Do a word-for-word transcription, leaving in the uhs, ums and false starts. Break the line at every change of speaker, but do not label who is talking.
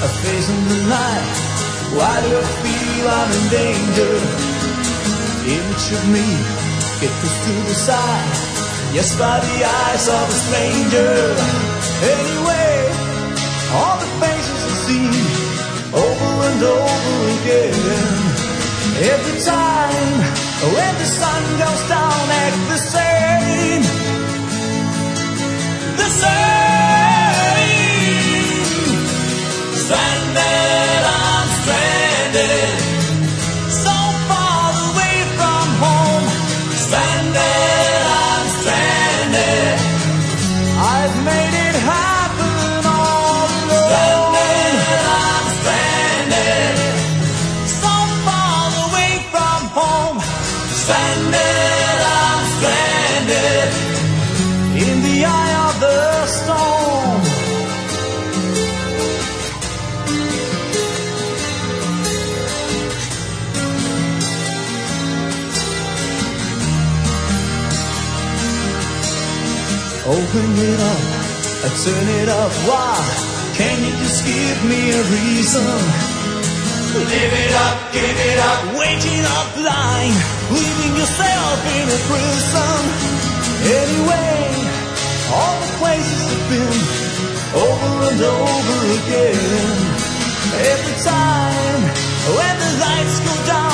facing the night. Why do I feel I'm in danger? Image of me, get pushed to the side. Yes, by the eyes of a stranger. Anyway, all the faces I see, over and over again. Every time, when the sun goes down, act the same. The same. Stranded, I'm stranded. So far away from home. Stranded, I'm stranded. I've made it happen all alone. Stranded, I'm stranded. So far away from home. Stranded, I'm stranded. In the eye of the storm. Open it up, I turn it up. Why can't you just give me a reason? Live it up, give it up, waking up lying, leaving yourself in a prison. Anyway, all the places I've been, over and over again. Every time when the lights go down,